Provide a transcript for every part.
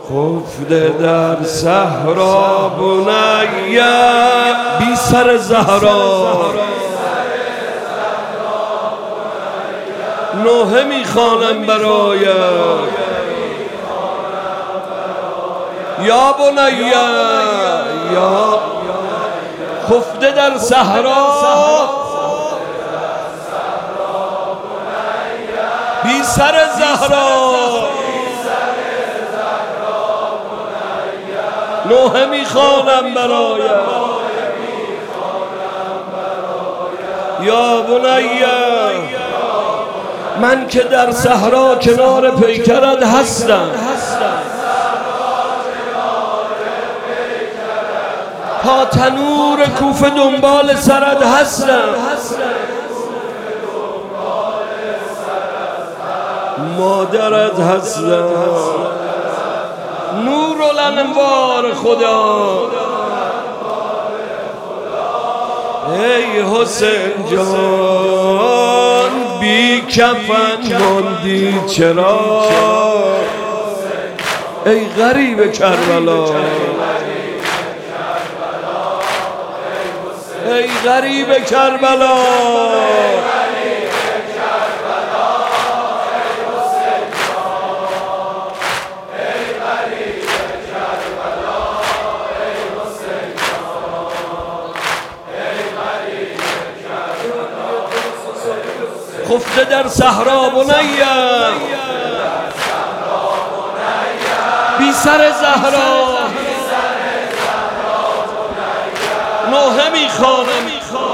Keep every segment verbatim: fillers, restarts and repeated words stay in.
خفته در صحرا بنیه بی سر زهرا نوحه میخوانم برایت یا بنیه یا خفته در صحرا بی سر زهرا نوحه میخوانم برایت یا بنیه من که در صحرا کنار پیکرت هستم تا تنور کوفه دنبال سرت هستم مادرت هستم نور الانوار خدا ای حسین جان بی کفن ماندی چرا ای غریب کربلا ای غریب کربلا خفته در صحرا بنیه بی سر زهرا نوحه میخوانم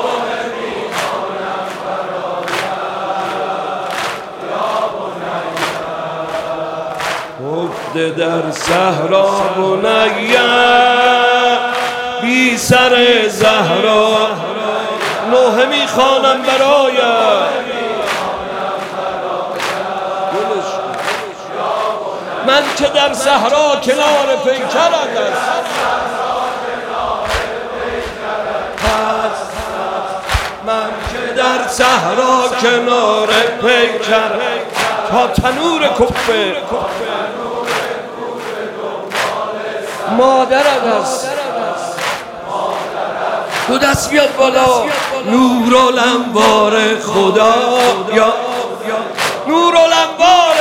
خفته در صحرا بنیه بی سر زهرا نوحه میخوانم برایت من که در صحرا کنار پیکرت هست من که در صحرا کنار پیکرت تا تنور کوفه مادرت هست دو دست بیاد بالا نور الانوار خدا یا نور الانوار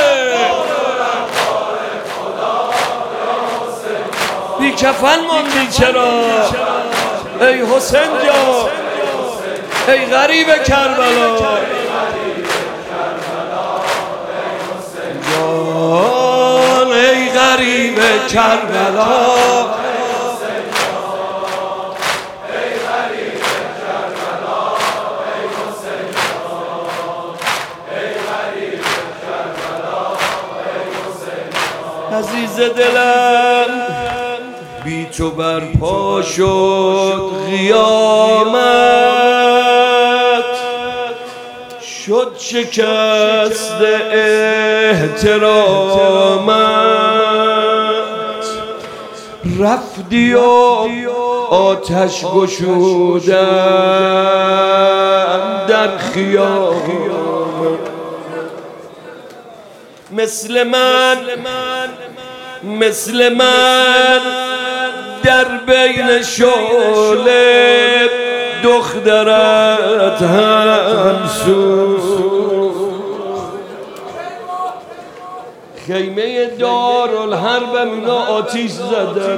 بی کفن ماندی چرا ای حسین جان ای غریب کربلا جان ای غریب کربلا عزیز دلم بی تو برپا شد قیامت شد شکست احترامت رفتی و آتش گشودم در خیام مثل من مثل من در بین شعله دخترت هم سوخت خیمه دارالحرب اینا آتیش زدن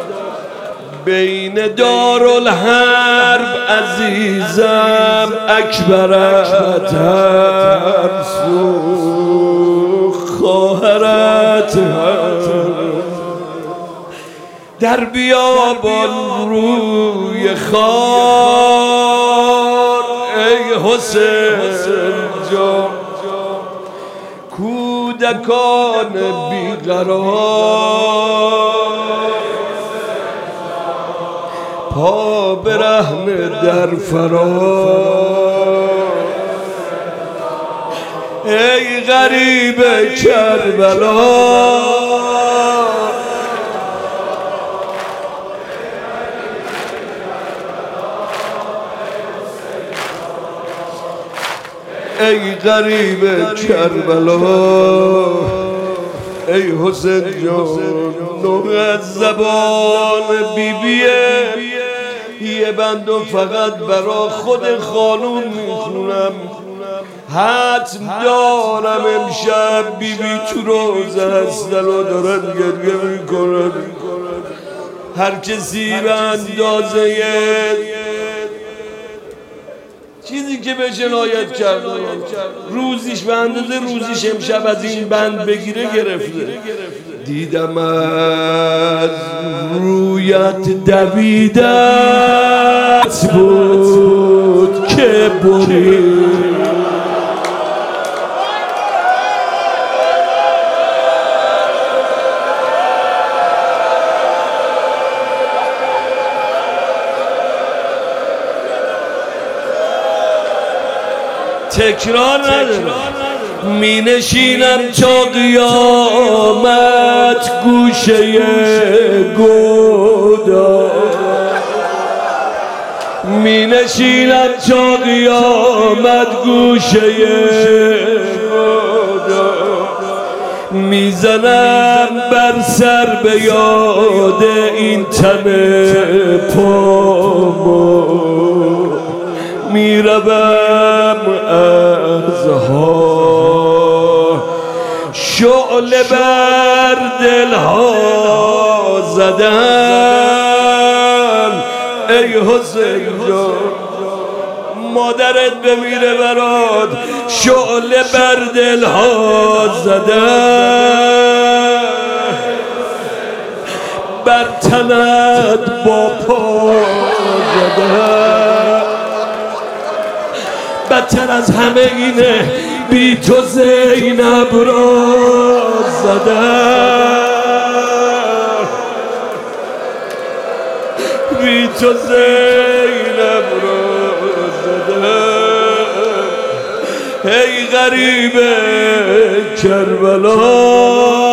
بین دارالحرب عزیزم اکبرت هم سوخت خواهرت هم در بیابان روی خار ای حسین جان کودکان بیقرار پا برهنه در فرار ای غریب کربلا ای غریب کربلا ای حسین جان نور از زبان بیبیه یه بندو فقط برا خود خانون میخونم. حتم دارم امشب بیبی تو روزه هستن و دارن گریه میکنن. هر کسی به اندازه چیزی که به جنایت کرده روزیش به اندازه روزیش امشب از این بند بگیره گرفته. دیدم از رویت دویدت بود که بری تکرار نداره. می نشینم تا قیامت گوشه گودا، می نشینم تا قیامت گوشه گودا، میزنم بر سر به یاد این تن پامو، میروم از ها شعله بر دلها زدن. ای حسین جان مادرت بمیره برات شعله بر دلها زدن، بر تنت با پا زدن. بدتر از همه اینه بی تو زینب را زدن، بی تو زینب را زدن. ای غریب کربلا